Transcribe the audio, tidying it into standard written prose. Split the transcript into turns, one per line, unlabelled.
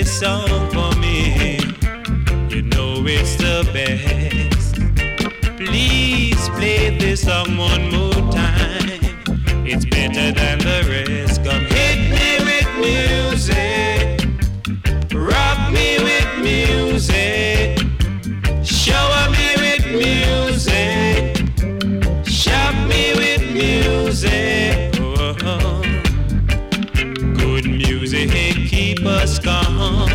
this song for me. You know it's the best. Please play this song one more time. It's better than the rest. Come hit me with music. Rock me with music. Shower me with music. Shock me with music. Oh, good music keep us calm.